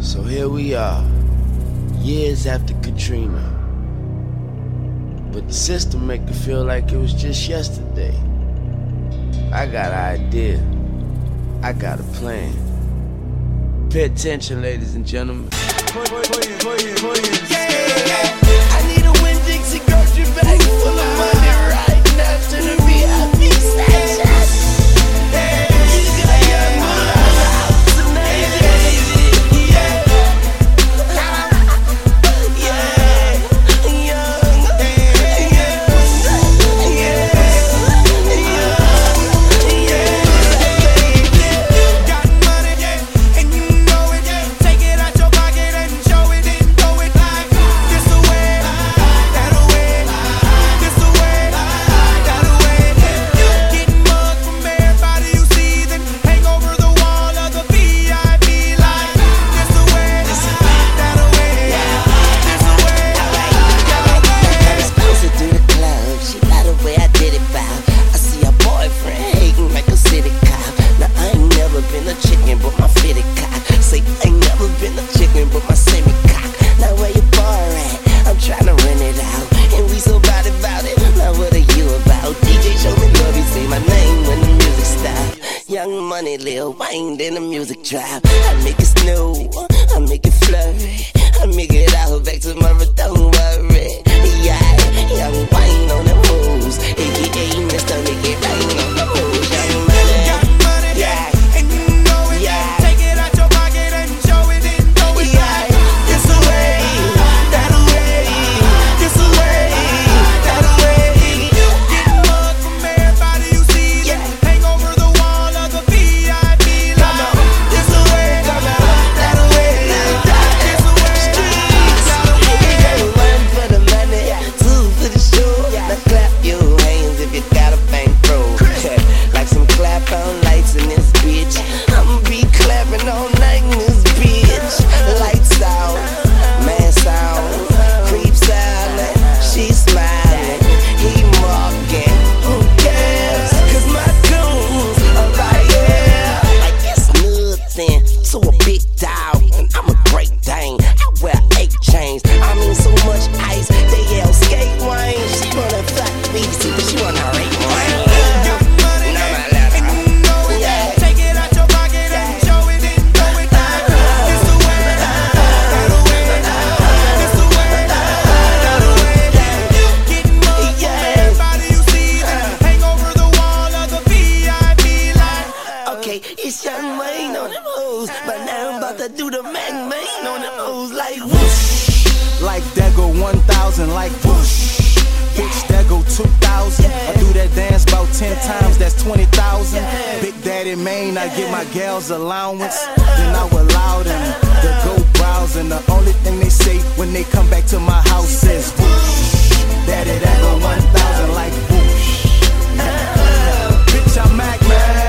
So here we are, years after Katrina. But the system make it feel like it was just yesterday. I got an idea. I got a plan. Pay attention, ladies and gentlemen. I need a Winn-Dixie grocery bag full of money right now to the VIP section. Money, Lil Wayne, then the music drop. I make it snow, I make it flurry, I make it out back tomorrow, don't worry. Yeah, Young Wayne on the moves, aka Mr. Make It Rain on the moves. Young money, yeah, and you know it, yeah. Take it out your pocket and show it and throw it back. This away, that away, this away, that away. Getting mugged from everybody you see, yeah. Hang over the wall of the It's Young Wayne on the moves, but now I'm about to do the Main on the moves like whoosh. Like that go 1,000, like whoosh. Bitch, that go 2,000. I do that dance about 10 times, that's 20,000. Big Daddy Maine, I get my gals allowance. Then I will allow them to go browse. And the only thing they say when they come back to my house is whoosh. Daddy, that go 1,000, like whoosh. Bitch, I'm Mac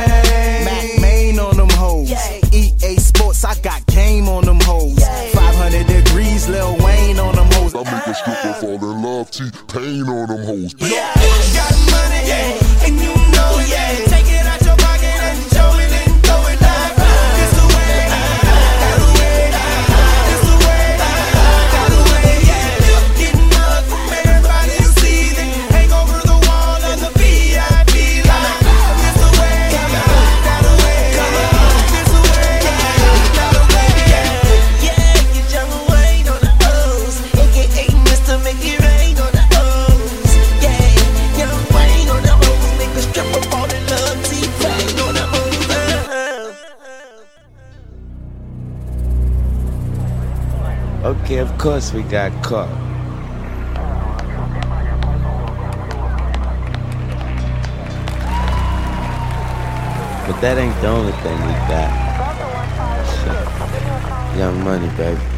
Maine on them hoes. EA Sports, I got game on them hoes. 500 degrees, Lil Wayne on them hoes. I make a stripper fall in love, T-Pain on them hoes. Yeah, got money, yeah, and you know, yeah. Take it out your pocket and show it and throw it back. This the way, that way, this the way, that way, yeah. Getting mugged from everybody you see, then hang over the wall of the VIP line. This the way, that way, this the way, that way, yeah. Yeah, get Young Wayne on the hoes, aka Mr. Make It Rain on the hoes. Yeah, Young Wayne on the hoes, make a stripper fall in love, T-Pain on the hoes. Okay, of course we got caught. But that ain't the only thing we got. Young Money, baby.